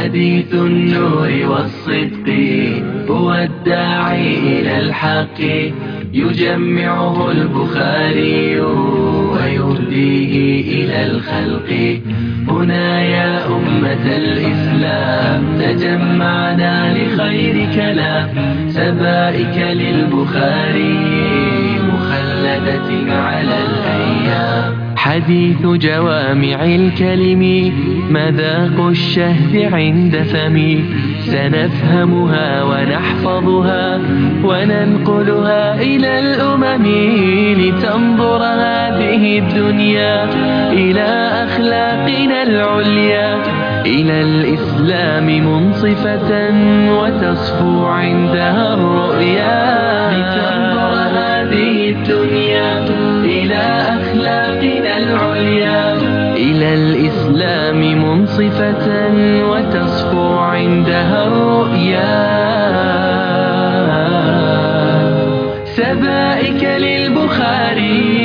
حديث النور والصدق هو الداعي إلى الحق يجمعه البخاري ويهديه إلى الخلق. هنا يا أمة الإسلام تجمعنا لخير كلام سبائك للبخاري مخلدة على الأيام. حديث جوامع الكلم مذاق الشهد عند فمي سنفهمها ونحفظها وننقلها إلى الأمم لتنظر هذه الدنيا إلى أخلاقنا العليا إلى الإسلام منصفة وتصفو عندها الرؤيا. لتنظر هذه الدنيا إلى أخلاقنا العليا إلى الإسلام منصفة وتصفو عندها الرؤيا. سبائك للبخاري.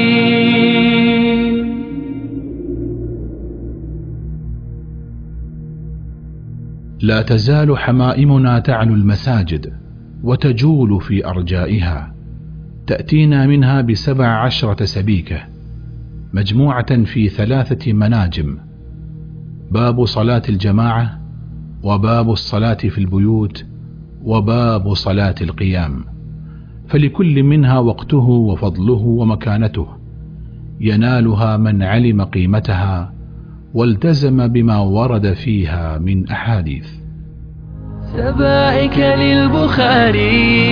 لا تزال حمائمنا تعلو المساجد وتجول في أرجائها، تأتينا منها ب17 سبيكة مجموعة في 3 مناجم: باب صلاة الجماعة، وباب الصلاة في البيوت، وباب صلاة القيام. فلكل منها وقته وفضله ومكانته، ينالها من علم قيمتها والتزم بما ورد فيها من أحاديث. سبائك للبخاري.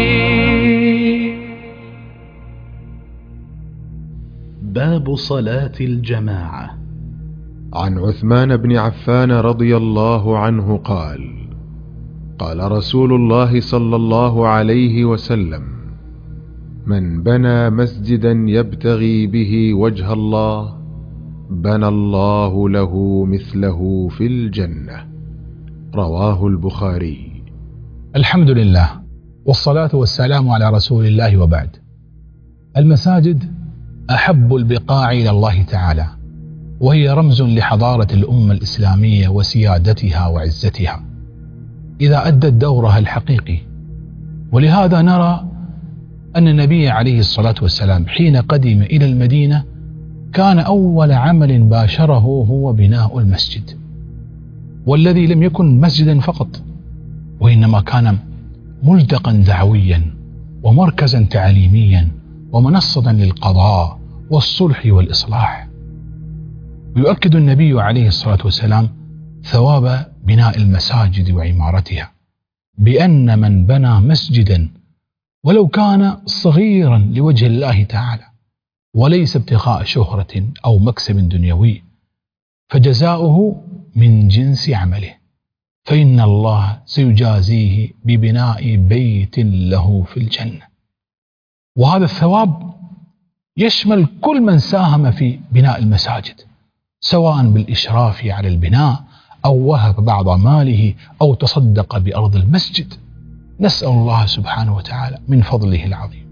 باب صلاة الجماعة. عن عثمان بن عفان رضي الله عنه قال: قال رسول الله صلى الله عليه وسلم: من بنى مسجدا يبتغي به وجه الله بنى الله له مثله في الجنة. رواه البخاري. الحمد لله والصلاة والسلام على رسول الله، وبعد. المساجد أحب البقاع إلى الله تعالى، وهي رمز لحضارة الأمة الإسلامية وسيادتها وعزتها إذا أدت دورها الحقيقي. ولهذا نرى أن النبي عليه الصلاة والسلام حين قدم إلى المدينة كان أول عمل باشره هو بناء المسجد، والذي لم يكن مسجدا فقط، وإنما كان ملتقا دعويا ومركزا تعليميا ومنصة للقضاء والصلح والإصلاح. ويؤكد النبي عليه الصلاة والسلام ثواب بناء المساجد وعمارتها بأن من بنى مسجدا ولو كان صغيرا لوجه الله تعالى وليس ابتغاء شهرة أو مكسب دنيوي فجزاؤه من جنس عمله، فإن الله سيجازيه ببناء بيت له في الجنة. وهذا الثواب يشمل كل من ساهم في بناء المساجد، سواء بالإشراف على البناء أو وهب بعض ماله أو تصدق بأرض المسجد. نسأل الله سبحانه وتعالى من فضله العظيم.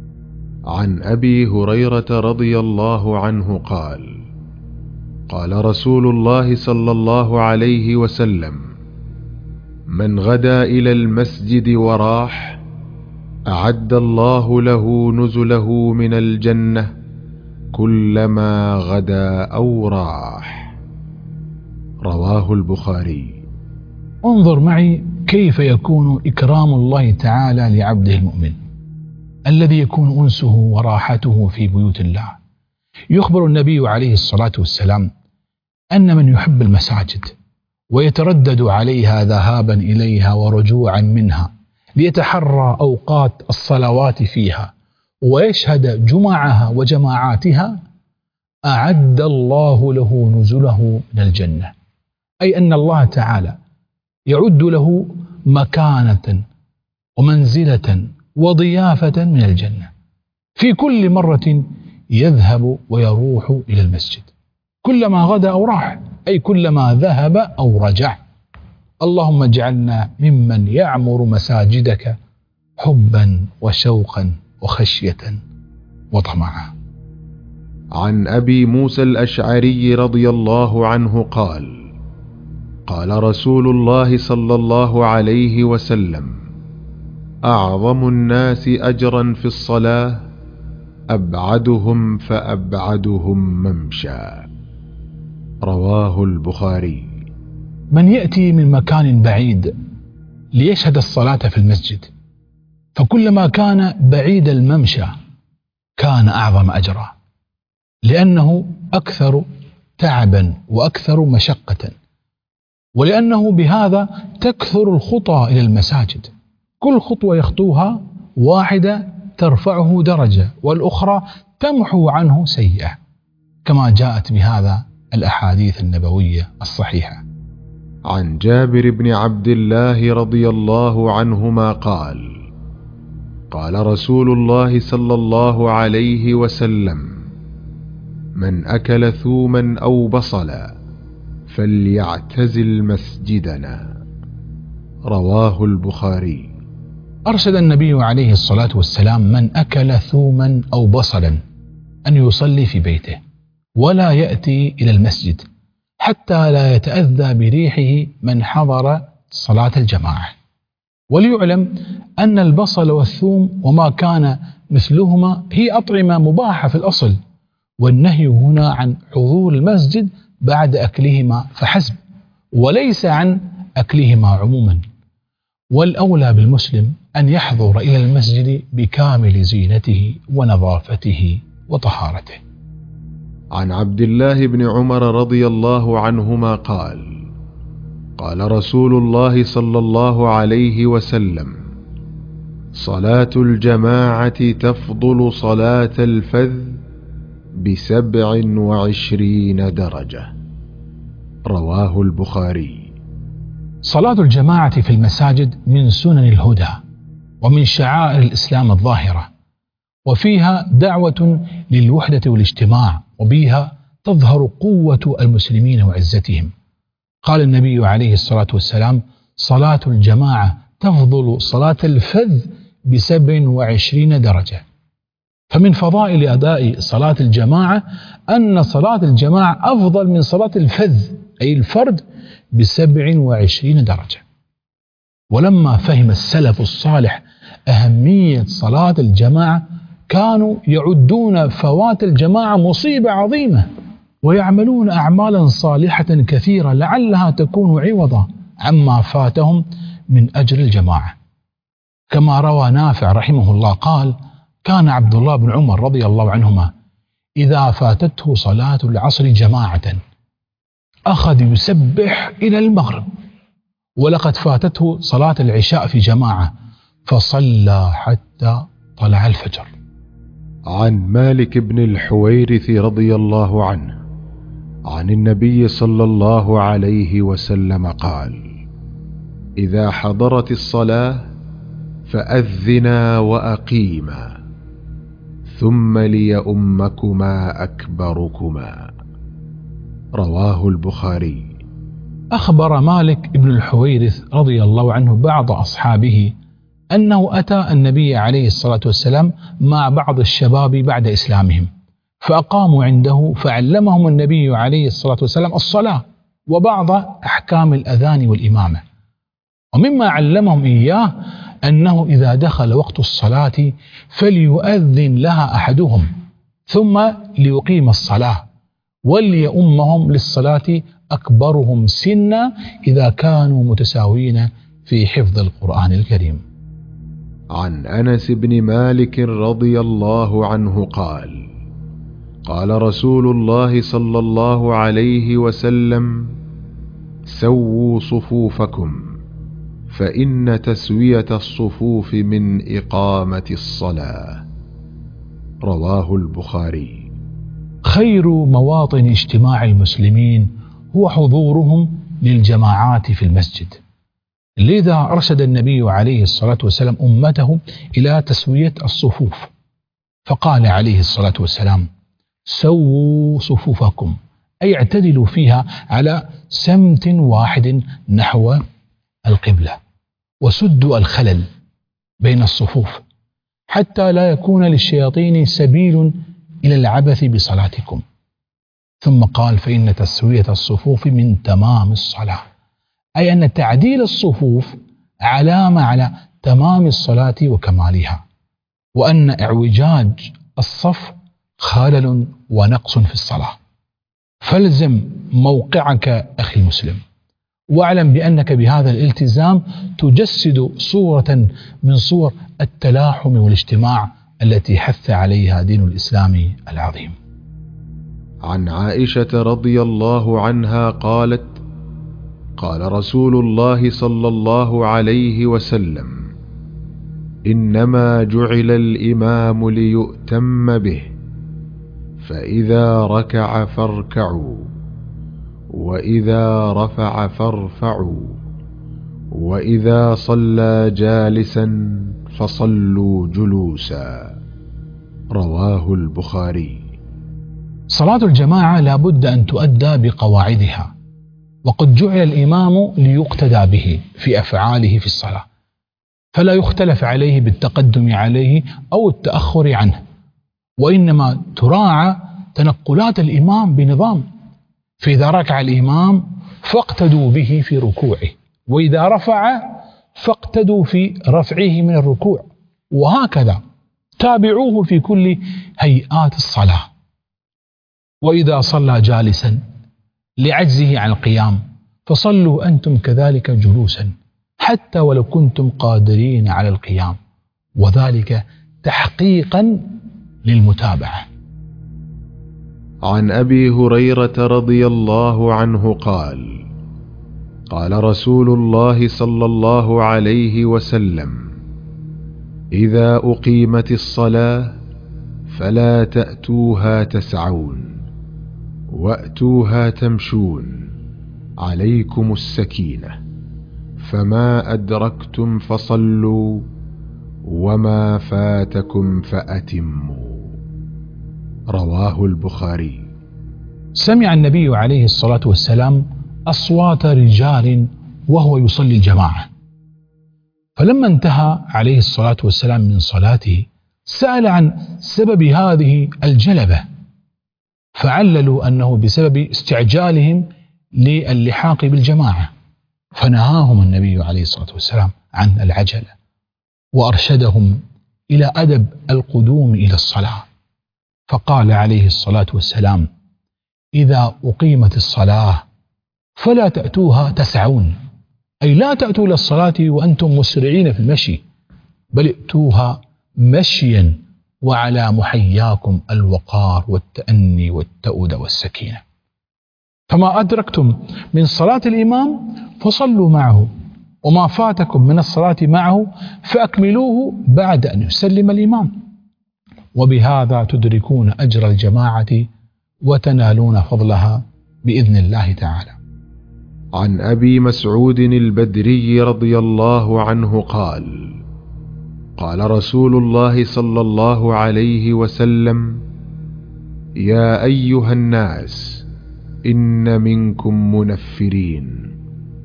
عن أبي هريرة رضي الله عنه قال: قال رسول الله صلى الله عليه وسلم: من غدا إلى المسجد وراح أعد الله له نزله من الجنة كلما غدا أو راح. رواه البخاري. انظر معي كيف يكون إكرام الله تعالى لعبده المؤمن الذي يكون أنسه وراحته في بيوت الله. يخبر النبي عليه الصلاة والسلام أن من يحب المساجد ويتردد عليها ذهابا إليها ورجوعا منها ليتحرى أوقات الصلوات فيها ويشهد جمعها وجماعاتها أعد الله له نزله من الجنة، أي أن الله تعالى يعد له مكانة ومنزلة وضيافة من الجنة في كل مرة يذهب ويروح إلى المسجد، كلما غدا أو راح، أي كلما ذهب أو رجع. اللهم اجعلنا ممن يعمر مساجدك حبا وشوقا وخشية وطمعا. عن أبي موسى الأشعري رضي الله عنه قال: قال رسول الله صلى الله عليه وسلم: أعظم الناس أجرا في الصلاة أبعدهم فأبعدهم ممشى. رواه البخاري. من يأتي من مكان بعيد ليشهد الصلاة في المسجد، فكلما كان بعيد الممشى كان أعظم أجرا، لأنه أكثر تعبا وأكثر مشقة، ولأنه بهذا تكثر الخطى إلى المساجد، كل خطوة يخطوها واحدة ترفعه درجة والأخرى تمحو عنه سيئة، كما جاءت بهذا الأحاديث النبوية الصحيحة. عن جابر بن عبد الله رضي الله عنهما قال: قال رسول الله صلى الله عليه وسلم: من أكل ثوما أو بصلا فليعتزل مسجدنا. رواه البخاري. أرشد النبي عليه الصلاة والسلام من أكل ثوما أو بصلا أن يصلي في بيته ولا يأتي إلى المسجد حتى لا يتأذى بريحه من حضر صلاة الجماعة. وليعلم أن البصل والثوم وما كان مثلهما هي أطعمة مباحة في الأصل، والنهي هنا عن حضور المسجد بعد أكلهما فحسب، وليس عن أكلهما عموما. والأولى بالمسلم أن يحضر إلى المسجد بكامل زينته ونظافته وطهارته. عن عبد الله بن عمر رضي الله عنهما قال: قال رسول الله صلى الله عليه وسلم: صلاة الجماعة تفضل صلاة الفذ ب27 درجة. رواه البخاري. صلاة الجماعة في المساجد من سنن الهدى ومن شعائر الإسلام الظاهرة، وفيها دعوة للوحدة والاجتماع، وبها تظهر قوة المسلمين وعزتهم. قال النبي عليه الصلاة والسلام: صلاة الجماعة تفضل صلاة الفذ ب27 درجة. فمن فضائل أداء صلاة الجماعة أن صلاة الجماعة أفضل من صلاة الفذ أي الفرد ب27 درجة. ولما فهم السلف الصالح أهمية صلاة الجماعة كانوا يعدون فوات الجماعة مصيبة عظيمة، ويعملون أعمالا صالحة كثيرة لعلها تكون عوضا عما فاتهم من أجر الجماعة. كما روى نافع رحمه الله قال: كان عبد الله بن عمر رضي الله عنهما إذا فاتته صلاة العصر جماعة أخذ يسبح إلى المغرب، ولقد فاتته صلاة العشاء في جماعة فصلى حتى طلع الفجر. عن مالك بن الحويرث رضي الله عنه عن النبي صلى الله عليه وسلم قال: إذا حضرت الصلاة فأذنا وأقيما، ثم ليؤمكما أكبركما. رواه البخاري. أخبر مالك بن الحويرث رضي الله عنه بعض أصحابه أنه أتى النبي عليه الصلاة والسلام مع بعض الشباب بعد إسلامهم، فأقاموا عنده فعلمهم النبي عليه الصلاة والسلام الصلاة وبعض أحكام الأذان والإمامة. ومما علمهم إياه أنه إذا دخل وقت الصلاة فليؤذن لها أحدهم ثم ليقيم الصلاة، وليؤمهم للصلاة أكبرهم سنا إذا كانوا متساوين في حفظ القرآن الكريم. عن أنس بن مالك رضي الله عنه قال: قال رسول الله صلى الله عليه وسلم: سووا صفوفكم، فإن تسوية الصفوف من إقامة الصلاة. رواه البخاري. خير مواطن اجتماع المسلمين هو حضورهم للجماعات في المسجد، لذا أرشد النبي عليه الصلاة والسلام أمته إلى تسوية الصفوف، فقال عليه الصلاة والسلام: سووا صفوفكم، أي اعتدلوا فيها على سمت واحد نحو القبلة، وسدوا الخلل بين الصفوف حتى لا يكون للشياطين سبيل إلى العبث بصلاتكم. ثم قال: فإن تسوية الصفوف من تمام الصلاة، أي أن تعديل الصفوف علامة على تمام الصلاة وكمالها، وأن اعوجاج الصف خلل ونقص في الصلاة. فالزم موقعك أخي المسلم، واعلم بأنك بهذا الالتزام تجسد صورة من صور التلاحم والاجتماع التي حث عليها دين الإسلام العظيم. عن عائشة رضي الله عنها قالت: قال رسول الله صلى الله عليه وسلم: إنما جعل الإمام ليؤتم به، فإذا ركع فاركعوا، وإذا رفع فارفعوا، وإذا صلى جالسا فصلوا جلوسا. رواه البخاري. صلاة الجماعة لا بد أن تؤدى بقواعدها، وقد جعل الإمام ليقتدى به في أفعاله في الصلاة، فلا يختلف عليه بالتقدم عليه أو التأخر عنه، وإنما تراعى تنقلات الإمام بنظام. فإذا ركع الإمام فاقتدوا به في ركوعه، وإذا رفع فاقتدوا في رفعه من الركوع، وهكذا تابعوه في كل هيئات الصلاة. وإذا صلى جالسا لعجزه عن القيام فصلوا أنتم كذلك جلوسا، حتى ولو كنتم قادرين على القيام، وذلك تحقيقا للمتابعة. عن أبي هريرة رضي الله عنه قال: قال رسول الله صلى الله عليه وسلم: إذا أقيمت الصلاة فلا تأتوها تسعون، وأتوها تمشون، عليكم السكينة، فما أدركتم فصلوا، وما فاتكم فأتموا. رواه البخاري. سمع النبي عليه الصلاة والسلام أصوات رجال وهو يصلي الجماعة، فلما انتهى عليه الصلاة والسلام من صلاته سأل عن سبب هذه الجلبة، فعللوا أنه بسبب استعجالهم للحاق بالجماعة، فنهاهم النبي عليه الصلاة والسلام عن العجلة، وأرشدهم إلى أدب القدوم إلى الصلاة، فقال عليه الصلاة والسلام: إذا أقيمت الصلاة فلا تأتوها تسعون، أي لا تأتوا إلى الصلاة وأنتم مسرعين في المشي، بل ائتوها مشيا وعلى محياكم الوقار والتأني والتؤد والسكينة. فما أدركتم من صلاة الإمام فصلوا معه، وما فاتكم من الصلاة معه فأكملوه بعد أن يسلم الإمام، وبهذا تدركون أجر الجماعة وتنالون فضلها بإذن الله تعالى. عن أبي مسعود البدري رضي الله عنه قال: قال رسول الله صلى الله عليه وسلم: يا أيها الناس، إن منكم منفرين،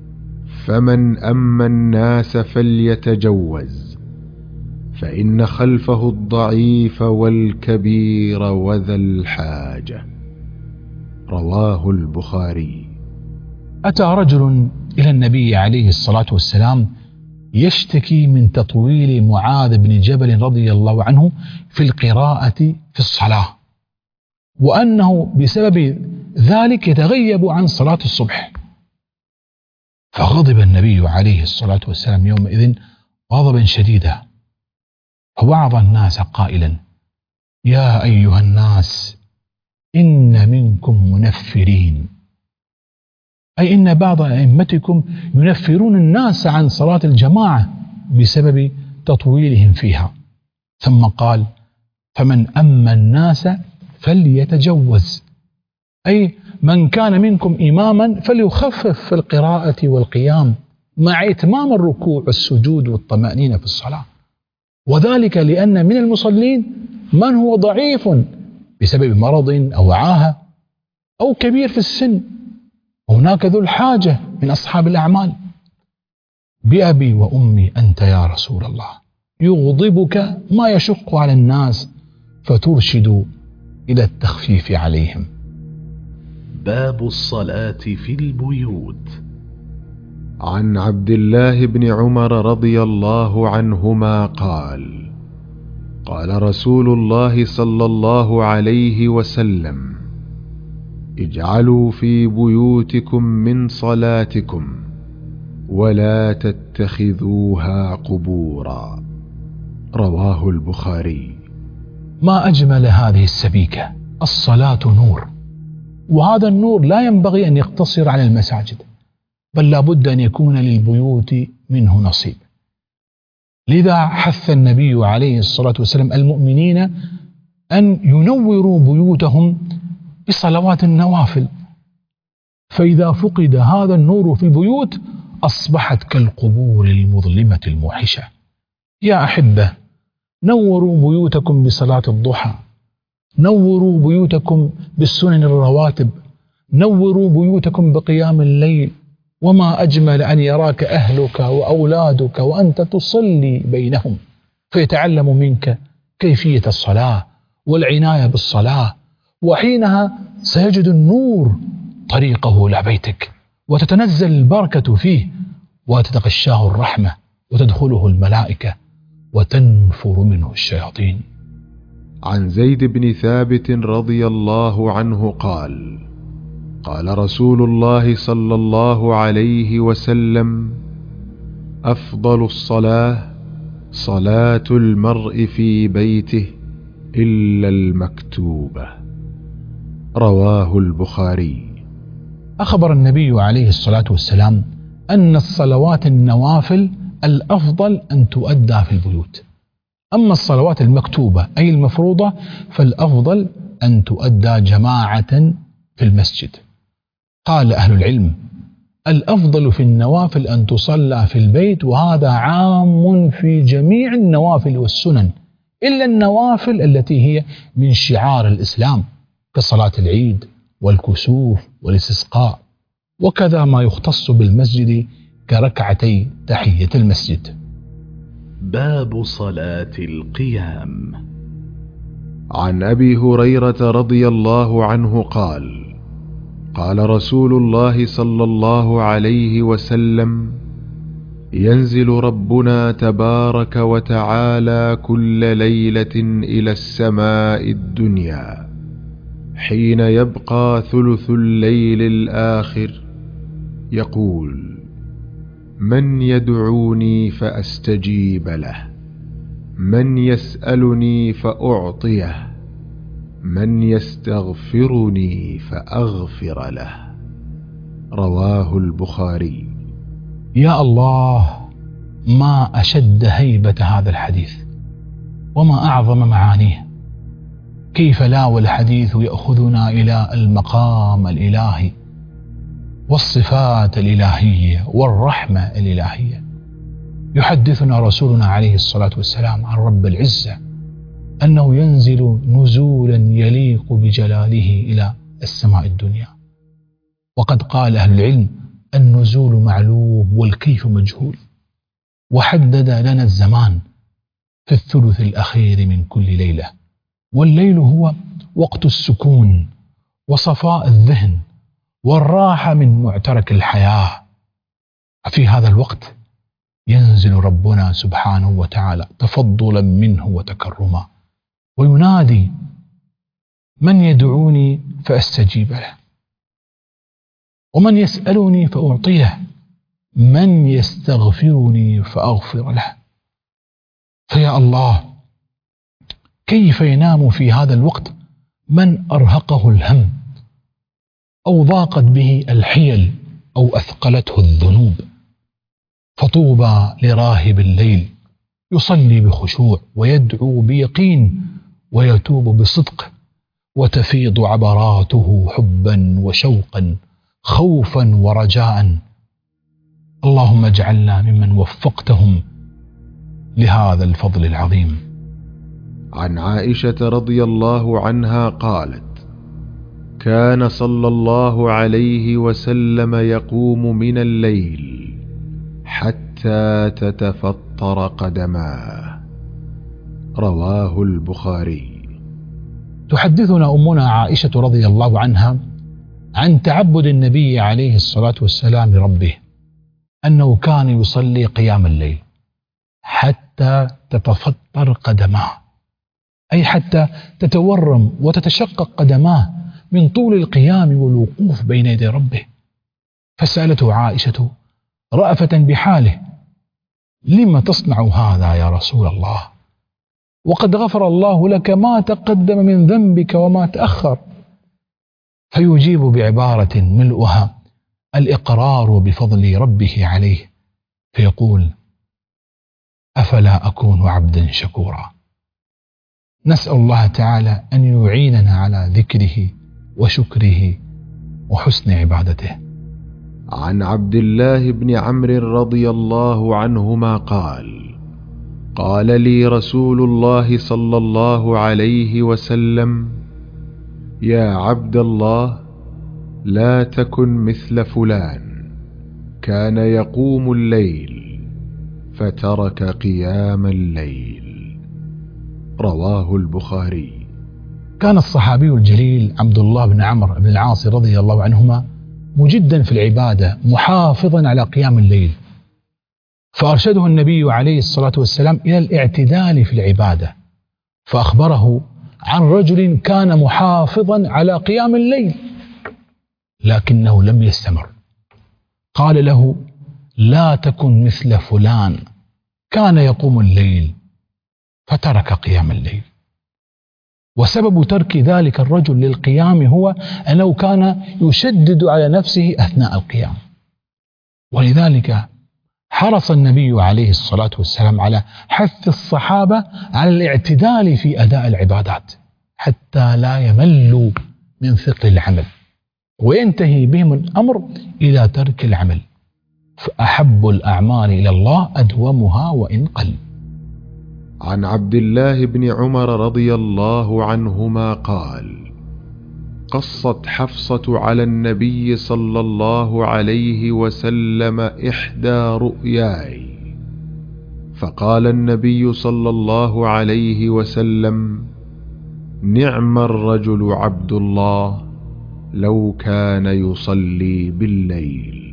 فمن أما الناس فليتجوز، فإن خلفه الضعيف والكبير وذا الحاجة. رواه البخاري. أتى رجل إلى النبي عليه الصلاة والسلام يشتكي من تطويل معاذ بن جبل رضي الله عنه في القراءة في الصلاة، وأنه بسبب ذلك يتغيب عن صلاة الصبح. فغضب النبي عليه الصلاة والسلام يومئذ غضبا شديدا، فوعظ الناس قائلا: يا أيها الناس، إن منكم منفرين، أي إن بعض أئمتكم ينفرون الناس عن صلاة الجماعة بسبب تطويلهم فيها. ثم قال: فمن أما الناس فليتجوز، أي من كان منكم إماما فليخفف في القراءة والقيام مع إتمام الركوع والسجود والطمأنينة في الصلاة، وذلك لأن من المصلين من هو ضعيف بسبب مرض أو عاهة، أو كبير في السن، وهناك ذو الحاجة من أصحاب الأعمال. بأبي وأمي أنت يا رسول الله، يغضبك ما يشق على الناس فترشد إلى التخفيف عليهم. باب الصلاة في البيوت. عن عبد الله بن عمر رضي الله عنهما قال: قال رسول الله صلى الله عليه وسلم: اجعلوا في بيوتكم من صلاتكم ولا تتخذوها قبورا. رواه البخاري. ما أجمل هذه السبيكة. الصلاة نور، وهذا النور لا ينبغي أن يقتصر على المساجد، بل لابد أن يكون للبيوت منه نصيب. لذا حث النبي عليه الصلاة والسلام المؤمنين أن ينوروا بيوتهم بصلوات النوافل، فإذا فقد هذا النور في البيوت أصبحت كالقبور المظلمة الموحشة. يا أحبة، نوروا بيوتكم بصلاة الضحى، نوروا بيوتكم بالسنن الرواتب، نوروا بيوتكم بقيام الليل. وما أجمل أن يراك أهلك وأولادك وأنت تصلي بينهم، فيتعلم منك كيفية الصلاة والعناية بالصلاة، وحينها سيجد النور طريقه إلى بيتك، وتتنزل البركة فيه، وتتغشاه الرحمة، وتدخله الملائكة، وتنفر منه الشياطين. عن زيد بن ثابت رضي الله عنه قال: قال رسول الله صلى الله عليه وسلم: أفضل الصلاة صلاة المرء في بيته إلا المكتوبة. رواه البخاري. أخبر النبي عليه الصلاة والسلام أن الصلوات النوافل الأفضل أن تؤدى في البيوت، أما الصلوات المكتوبة أي المفروضة فالأفضل أن تؤدى جماعة في المسجد. قال أهل العلم: الأفضل في النوافل أن تصلى في البيت، وهذا عام في جميع النوافل والسنن، إلا النوافل التي هي من شعار الإسلام كصلاة العيد والكسوف والاستسقاء، وكذا ما يختص بالمسجد كركعتي تحية المسجد. باب صلاة القيام. عن أبي هريرة رضي الله عنه قال: قال رسول الله صلى الله عليه وسلم: ينزل ربنا تبارك وتعالى كل ليلة إلى السماء الدنيا حين يبقى ثلث الليل الآخر، يقول: من يدعوني فأستجيب له، من يسألني فأعطيه، من يستغفرني فأغفر له. رواه البخاري. يا الله، ما أشد هيبة هذا الحديث وما أعظم معانيه. كيف لا والحديث يأخذنا إلى المقام الإلهي والصفات الإلهية والرحمة الإلهية. يحدثنا رسولنا عليه الصلاة والسلام عن رب العزة أنه ينزل نزولا يليق بجلاله إلى السماء الدنيا، وقد قال أهل العلم: النزول معلوم والكيف مجهول، وحدد لنا الزمان في الثلث الأخير من كل ليلة، والليل هو وقت السكون وصفاء الذهن والراحة من معترك الحياة. في هذا الوقت ينزل ربنا سبحانه وتعالى تفضلا منه وتكرما، وينادي: من يدعوني فأستجيب له، ومن يسألني فأعطيه، من يستغفرني فأغفر له. فيا الله، كيف ينام في هذا الوقت من أرهقه الهم أو ضاقت به الحيل أو أثقلته الذنوب؟ فطوبى لراهب الليل يصلي بخشوع ويدعو بيقين ويتوب بصدق، وتفيض عبراته حبا وشوقا خوفا ورجاء. اللهم اجعلنا ممن وفقتهم لهذا الفضل العظيم. عن عائشة رضي الله عنها قالت: كان صلى الله عليه وسلم يقوم من الليل حتى تتفطر قدماه. رواه البخاري. تحدثنا أمنا عائشة رضي الله عنها عن تعبد النبي عليه الصلاة والسلام لربه، أنه كان يصلي قيام الليل حتى تتفطر قدماه، أي حتى تتورم وتتشقق قدماه من طول القيام والوقوف بين يدي ربه. فسألته عائشة رأفة بحاله: لما تصنع هذا يا رسول الله؟ وقد غفر الله لك ما تقدم من ذنبك وما تأخر. فيجيب بعبارة ملؤها الإقرار بفضل ربه عليه، فيقول: أفلا أكون عبدا شكورا. نسأل الله تعالى أن يعيننا على ذكره وشكره وحسن عبادته. عن عبد الله بن عمرو رضي الله عنهما قال: قال لي رسول الله صلى الله عليه وسلم: يا عبد الله، لا تكن مثل فلان كان يقوم الليل فترك قيام الليل. رواه البخاري. كان الصحابي الجليل عبد الله بن عمرو بن العاص رضي الله عنهما مجدا في العبادة، محافظا على قيام الليل، فأرشده النبي عليه الصلاة والسلام إلى الاعتدال في العبادة، فأخبره عن رجل كان محافظا على قيام الليل لكنه لم يستمر. قال له: لا تكن مثل فلان كان يقوم الليل فترك قيام الليل. وسبب ترك ذلك الرجل للقيام هو أنه كان يشدد على نفسه أثناء القيام، ولذلك حرص النبي عليه الصلاة والسلام على حث الصحابة على الاعتدال في أداء العبادات حتى لا يملوا من ثقل العمل وينتهي بهم الأمر إلى ترك العمل. فأحب الأعمال إلى الله أدومها وإن قل. عن عبد الله بن عمر رضي الله عنهما قال: قصت حفصة على النبي صلى الله عليه وسلم إحدى رؤياي، فقال النبي صلى الله عليه وسلم: نعم الرجل عبد الله لو كان يصلي بالليل.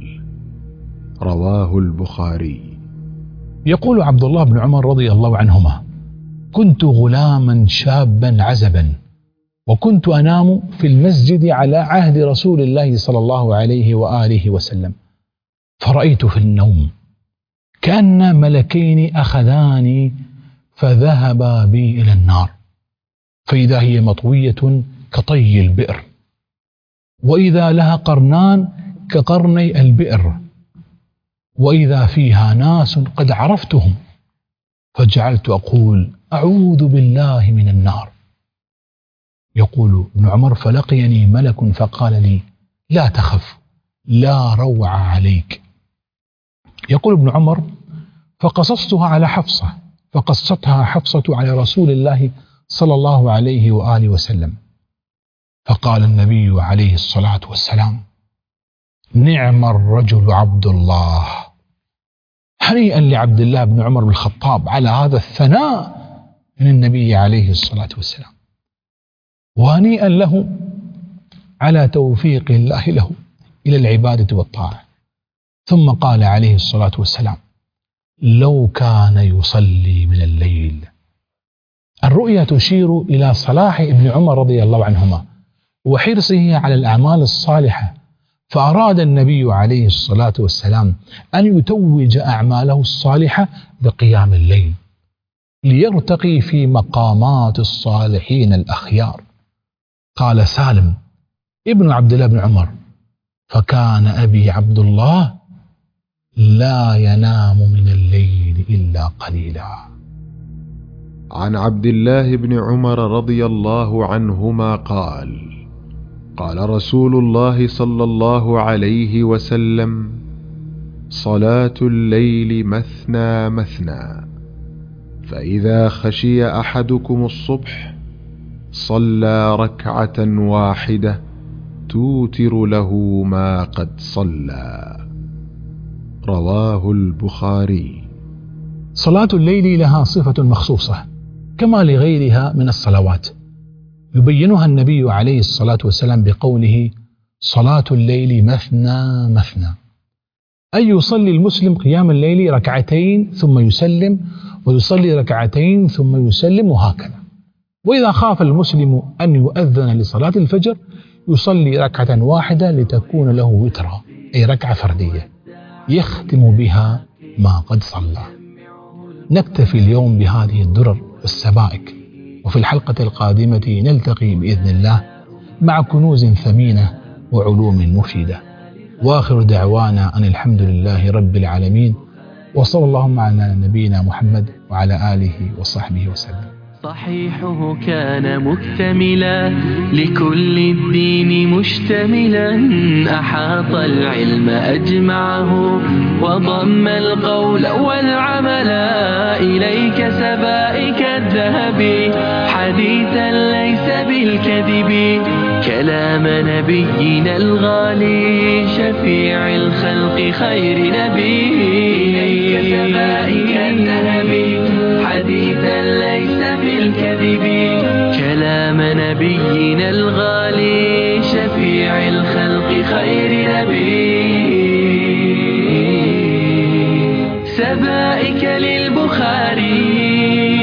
رواه البخاري. يقول عبد الله بن عمر رضي الله عنهما: كنت غلاما شابا عزبا، وكنت أنام في المسجد على عهد رسول الله صلى الله عليه وآله وسلم، فرأيت في النوم كأن ملكين أخذاني فذهبا بي إلى النار، فإذا هي مطوية كطي البئر، وإذا لها قرنان كقرني البئر، وإذا فيها ناس قد عرفتهم، فجعلت أقول: أعوذ بالله من النار. يقول ابن عمر: فلقيني ملك فقال لي: لا تخف، لا روع عليك. يقول ابن عمر: فقصصتها على حفصة، فقصتها حفصة على رسول الله صلى الله عليه وآله وسلم، فقال النبي عليه الصلاة والسلام: نعم الرجل عبد الله. هنيئا لعبد الله بن عمر بن الخطاب على هذا الثناء من النبي عليه الصلاة والسلام، وهنيئا له على توفيق الله له إلى العبادة والطاعة. ثم قال عليه الصلاة والسلام: لو كان يصلي من الليل. الرؤيا تشير إلى صلاح ابن عمر رضي الله عنهما وحرصه على الأعمال الصالحة، فأراد النبي عليه الصلاة والسلام أن يتوج أعماله الصالحة بقيام الليل ليرتقي في مقامات الصالحين الأخيار. قال سالم ابن عبد الله بن عمر: فكان أبي عبد الله لا ينام من الليل إلا قليلا. عن عبد الله بن عمر رضي الله عنهما قال: قال رسول الله صلى الله عليه وسلم: صلاة الليل مثنى مثنى، فإذا خشي أحدكم الصبح صلى ركعة واحدة توتر له ما قد صلى. رواه البخاري. صلاة الليل لها صفة مخصوصة كما لغيرها من الصلوات، يبينها النبي عليه الصلاة والسلام بقوله: صلاة الليل مثنى مثنى، أن يصلي المسلم قيام الليل ركعتين ثم يسلم، ويصلي ركعتين ثم يسلم، وهكذا. وإذا خاف المسلم أن يؤذن لصلاة الفجر يصلي ركعة واحدة لتكون له وترا، أي ركعة فردية يختم بها ما قد صلى. نكتفي اليوم بهذه الدرر والسبائك، وفي الحلقة القادمة نلتقي بإذن الله مع كنوز ثمينة وعلوم مفيدة. وآخر دعوانا أن الحمد لله رب العالمين، وصلى اللهم على نبينا محمد وعلى آله وصحبه وسلم. صحيحه كان مكتملا لكل الدين مشتملا، أحاط العلم أجمعه وضم القول والعمل. إليك سبائك الذهب حديثا ليس بالكذب، كلام نبينا الغالي شفيع الخلق خير نبي. إليك سبائك الذهب حديثا ليس بالكذب، كلام نبينا الغالي شفيع الخلق خير نبي. سبائك للبخاري